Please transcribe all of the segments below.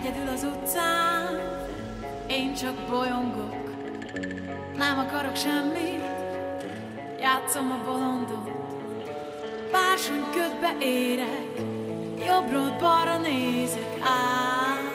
Egyedül az utcán, én csak bolyongok. Nem akarok semmit, játszom a bolondot. Bársony ködbe érek, jobbról balra nézek át.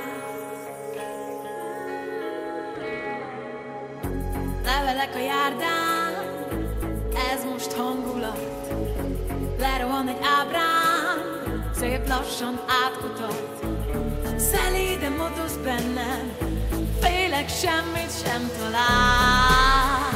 Levelek a járdán, ez most hangulat. Lerohan egy ábrán, szép lassan átkutat. Szelíden modoz bennem, félek, semmit sem talál.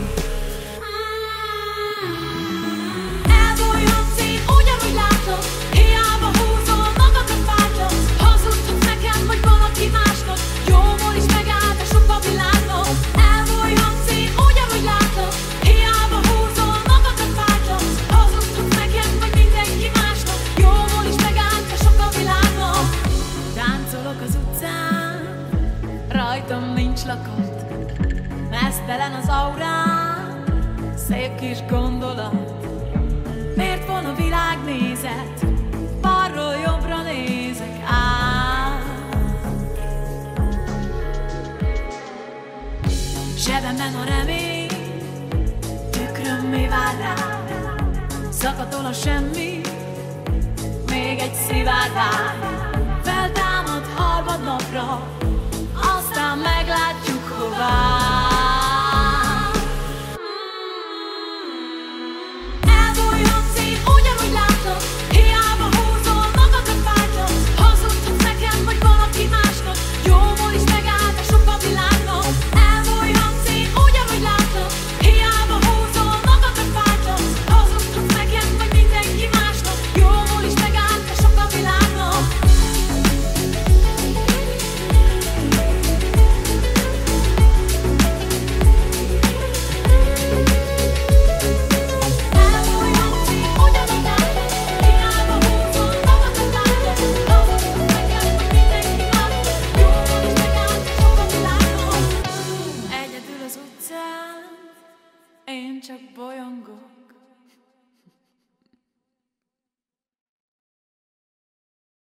Elbújhatsz, én ugyanúgy látlak, hiába húzol, magadat váltod. Hazudtad nekem, vagy valaki másnak, jóból is megállt a sok a világnak. Elbújhatsz, én ugyanúgy látlak, hiába húzol, magadat váltod. Hazudtad nekem, vagy mindenki másnak, jóból is megállt a sok a világnak. Táncolok az utcán, rajtam nincs lakat, meztelen az aurám, szép kis gondolat. Miért van a világnézet, balról jobbra nézek át. Zsebemben a remény, tükröm mi vár rá. Szakadol a semmi, még egy szivárvány. Feltámad halvad napra,